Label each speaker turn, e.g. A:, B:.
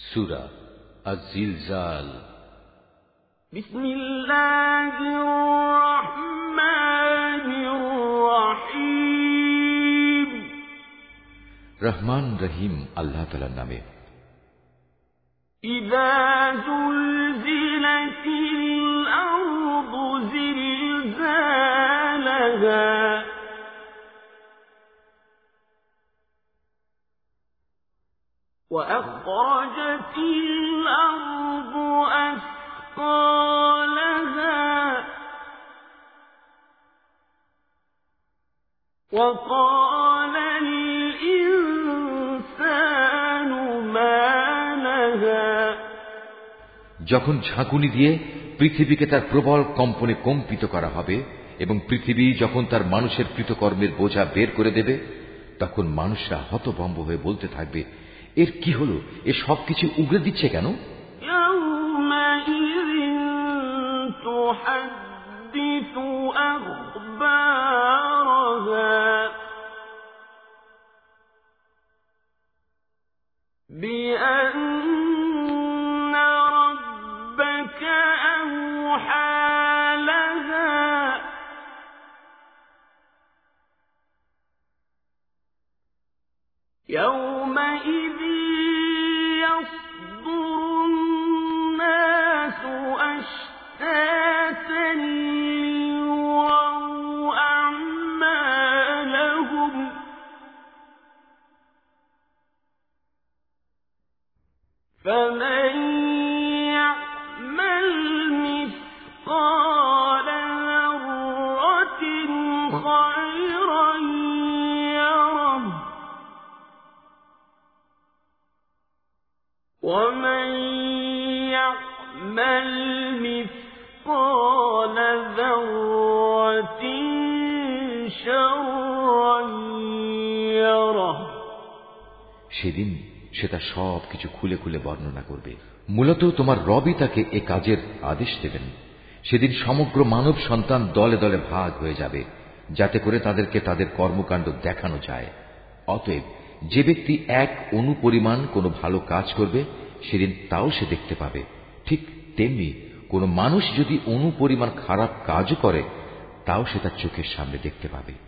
A: সূরা আয-জিলজাল।
B: বিসমিল্লাহির রহমানির রহিম।
A: রহমান রহিম আল্লাহ তাআলার নামে।
B: ইযা জুলজিলাতিল আরদু জিলজালাহা وأخرجت الأرض أثقالها وقال الإنسان ما لها।
A: যখন ঝাঁকুনি দিয়ে পৃথিবীকে তার প্রবল কম্পনে কম্পিত করা হবে এবং পৃথিবী যখন তার মানুষের কৃতকর্মের বোঝা বের করে দেবে, তখন মানুষরা হতভম্ব হয়ে বলতে থাকবে, এর কি হলো? এ সবকিছু উগড়ে দিচ্ছে কেন?
B: يومئذ يصدر الناس أشتاتا ليروا أعمالهم فمن يعمل مثقال ذرة خيرا يره ومن يعمل مثقال ذرة شرا يره।
A: সেদিন সে তার সবকিছু খুলে খুলে বর্ণনা করবে। মূলত তোমার রবই তাকে এ কাজের আদেশ দেবেন। সেদিন সমগ্র মানব সন্তান দলে দলে ভাগ হয়ে যাবে, যাতে করে তাদেরকে তাদের কর্মকাণ্ড দেখানো যায়। অতএব যে ব্যক্তি এক অণু পরিমাণ কোনো ভালো কাজ করবে, সেদিন তাও সে দেখতে পাবে। ঠিক তেমনি কোনো মানুষ যদি অণু পরিমাণ খারাপ কাজও করে, তাও সে তার চোখের সামনে দেখতে পাবে।